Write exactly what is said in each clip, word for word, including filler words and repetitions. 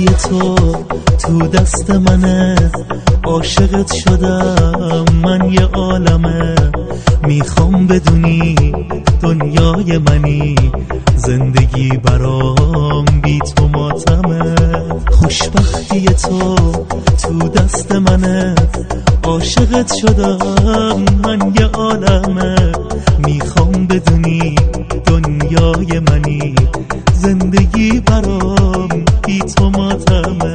خوشبختی تو تو دست منه، عاشقت شدم من یه عالمه. میخوام بدونی دنیای منی، زندگی برام بی تو ماتمه. خوشبختی تو تو دست منه، عاشقت شدم من یه عالمه. میخوام بدونی دنیای منی، زندگی برام بی تو ماتمه.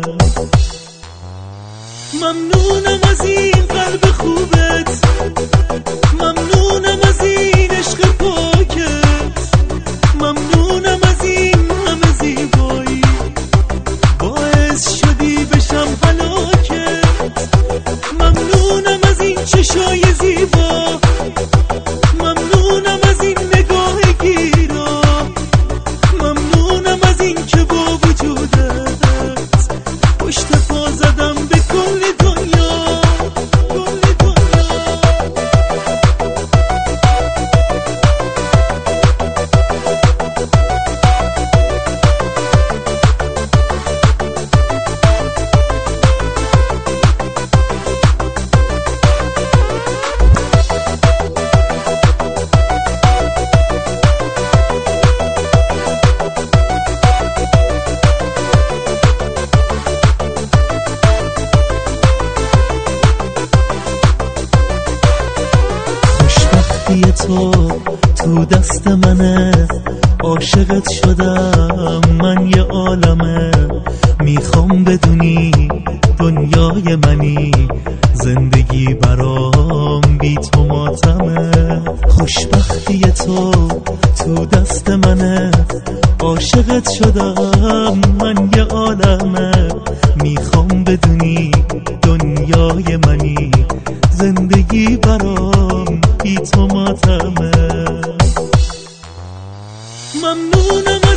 ممنونم از این قلب خوبت، ممنونم از این عشق پاکت، ممنونم از این همه زیبایی، باعث شدی بشم هلاکت. ممنونم از این چشای زیبا، ممنونم از این نگاه گیرا، ممنونم از این که با وجودت پشت پا زدم به کل دنیا، کل دنیا. تو تو دست منه، عاشقت شدم من یه عالمه. میخوام بدونی دنیای منی، زندگی برام بی تو ماتمه. خوشبختی تو تو دست منه، عاشقت شدم من یه عالمه. میخوام بدونی دنیای منی، زندگی برام بی تو ماتمه. ممنونم